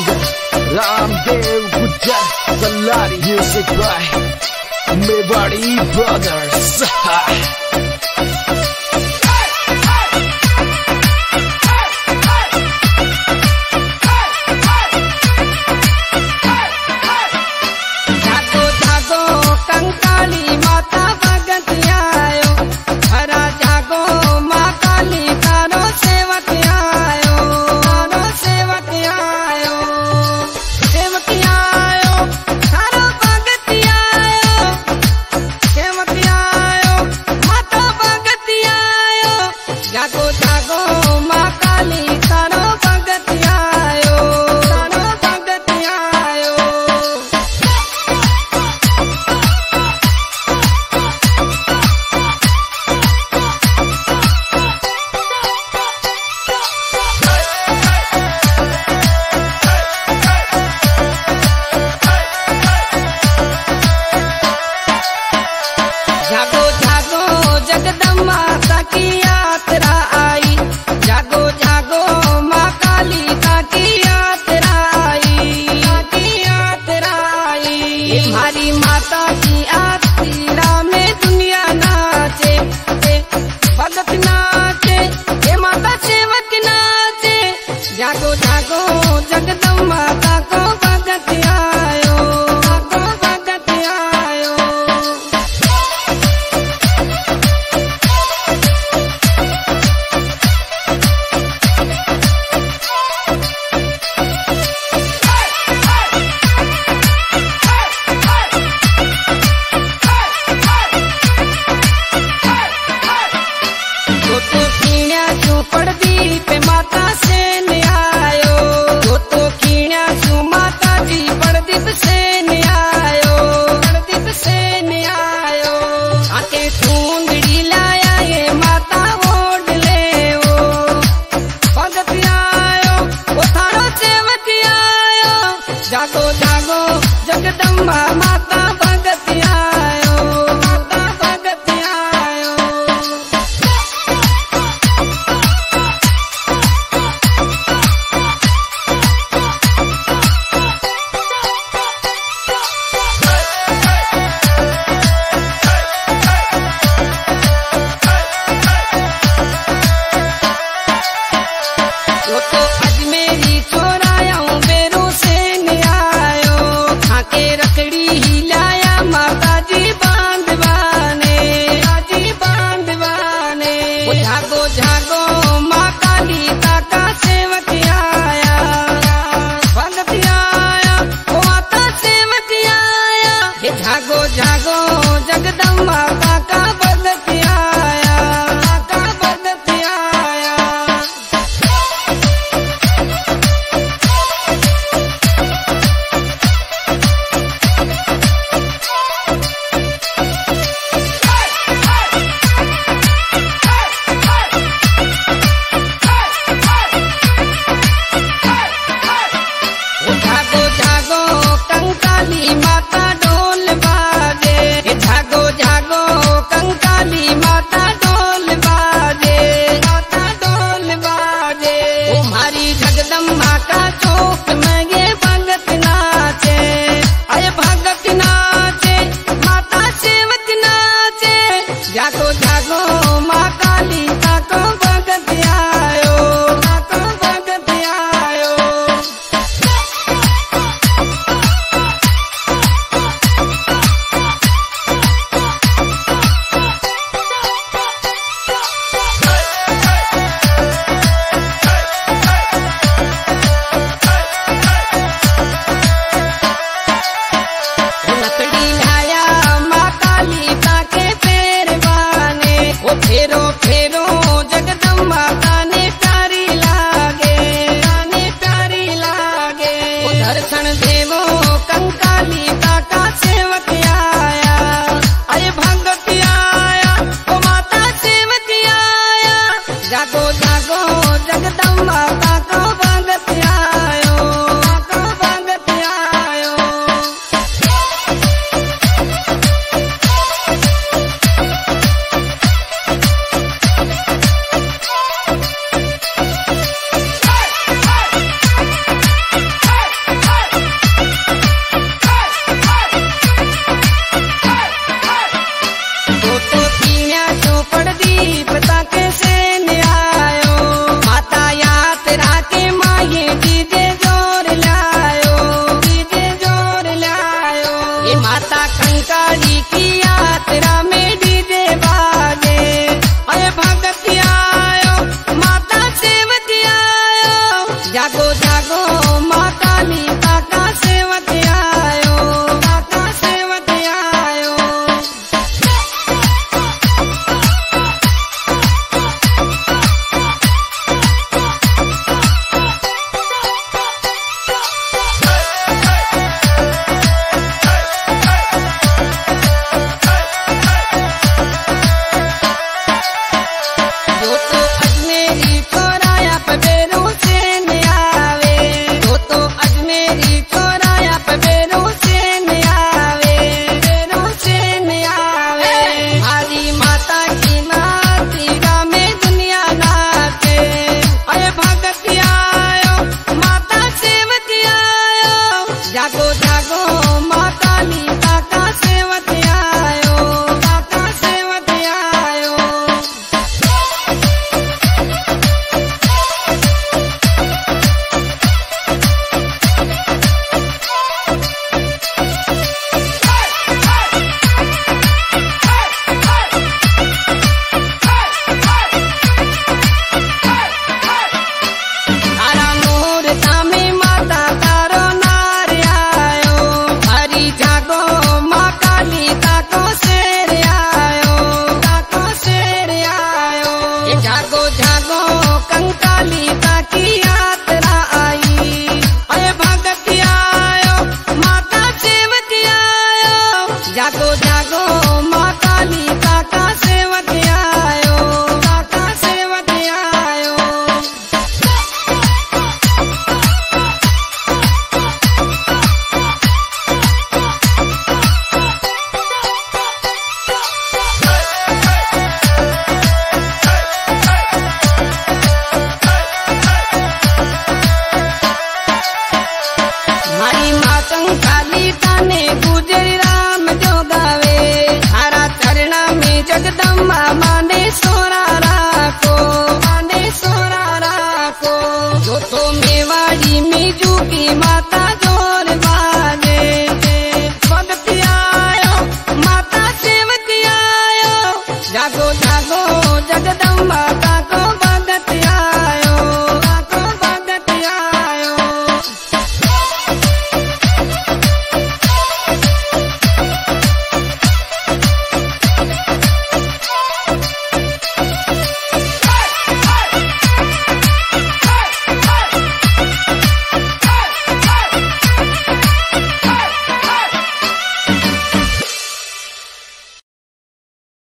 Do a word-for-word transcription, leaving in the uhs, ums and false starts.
singer Ramdev Gujjar Sallari, music by Mewari Brothers. जागो जागो जगदम्बा माता को भगत आयो, को भगत आयो। तो तो पीण्या चौपड़ दी पे माता से जागो जागो जगदम्बा माता भगत आयो, माता भगत आयो। वो तो अजमेरी चोराया हूँ बेरों से रखड़ी ही लाया माता जी बांधवाने, जी बांधवाने। जागो जागो माँ काली का सेवक आया, भगत आया, वो माता सेवक आया। जागो जागो जगदम्बा माता का भगत आया, का भगत आया। जागो जागो कंकाली माता डोल बाजे, जागो जागो कंकाली माता डोल बाजे, माता डोल बाजे। तुम्हारी जगदम्बा का चौक में ये भगत नाचे, अय भगत नाचे, माता सेवक नाचे। जागो जागो माँ काली का को भगत आयो, को भगत आयो। लकड़ी लाया माँ काली के पैर बाने, वो फेरो फेरो जगदम्बा माता ने प्यारी लागे, ने प्यारी लागे। वो दर्शन देवो कंकाली का सेवक आया, अरे भगत आया, वो माता सेवक आया। जागो जागो जगदम्बा माता को भगत आयो, को भगत आयो। મારી માતંગ ખાલી તાને ગુજરી